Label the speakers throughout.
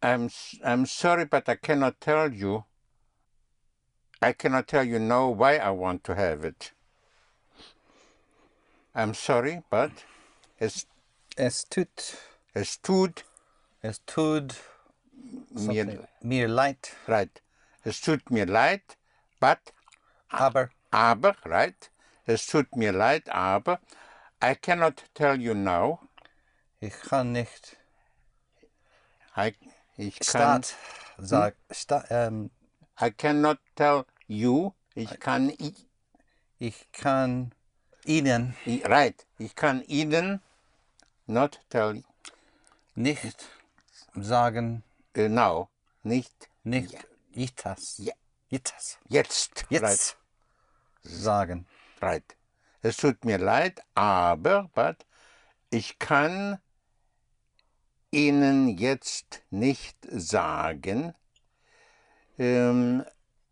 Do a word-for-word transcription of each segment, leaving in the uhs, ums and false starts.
Speaker 1: I'm, I'm sorry, but I cannot tell you. I cannot tell you now why I want to have it. I'm sorry, but es,
Speaker 2: Es tut.
Speaker 1: es tut
Speaker 2: Es tut
Speaker 1: mir,
Speaker 2: mir leid.
Speaker 1: Right. Es tut mir leid, but,
Speaker 2: Aber.
Speaker 1: aber, right. Es tut mir leid, aber I cannot tell you now.
Speaker 2: Ich kann nicht.
Speaker 1: I, ich kann.
Speaker 2: Staat. Sag.
Speaker 1: Hm?
Speaker 2: Sta, ähm,
Speaker 1: I cannot tell you. Ich kann. I,
Speaker 2: ich kann Ihnen.
Speaker 1: I, right. Ich kann Ihnen not tell.
Speaker 2: Nicht sagen.
Speaker 1: Uh, now. Nicht.
Speaker 2: Nicht.
Speaker 1: Yeah.
Speaker 2: Itas.
Speaker 1: Yeah.
Speaker 2: Jetzt.
Speaker 1: Jetzt.
Speaker 2: Jetzt.
Speaker 1: Right.
Speaker 2: Sagen.
Speaker 1: Right. Es tut mir leid, aber, but, ich kann Ihnen jetzt nicht sagen, um,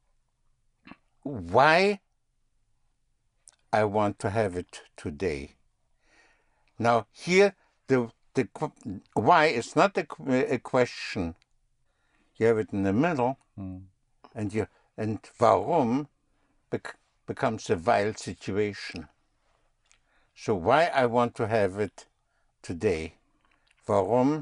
Speaker 1: why I want to have it today. Now here, the the why is not a, a question. You have it in the middle,
Speaker 2: hmm.
Speaker 1: and you and warum bec becomes a while situation. So why I want to have it today? Warum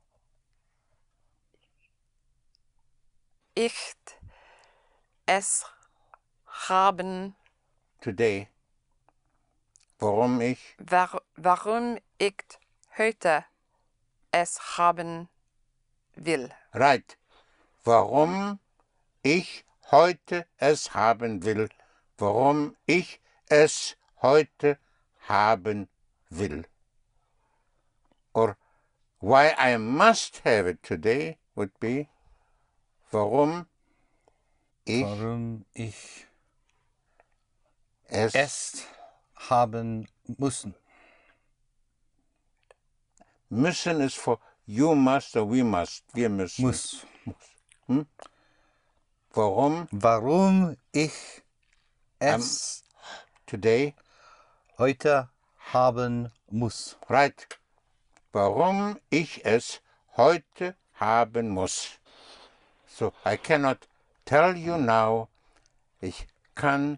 Speaker 3: ich es haben
Speaker 1: today? Warum ich
Speaker 3: war, warum ich heute es haben will.
Speaker 1: Right. Warum ich heute es haben will. Warum ich es heute haben will. Or why I must have it today would be warum ich,
Speaker 2: warum ich
Speaker 1: es,
Speaker 2: es haben müssen.
Speaker 1: Müssen is for you must or we must. Wir müssen.
Speaker 2: Muss.
Speaker 1: Hm? Warum?
Speaker 2: Warum ich es
Speaker 1: um, today
Speaker 2: heute haben muss.
Speaker 1: Right. Warum ich es heute haben muss. So I cannot tell you now. Ich kann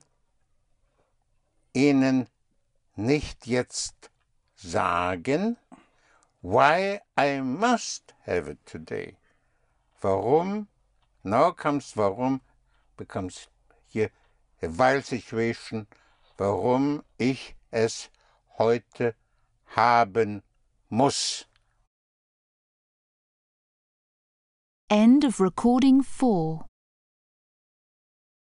Speaker 1: Ihnen nicht jetzt sagen, why I must have it today. Warum? Now comes warum, becomes here a while situation, warum ich es heute haben muss.
Speaker 4: End of recording four.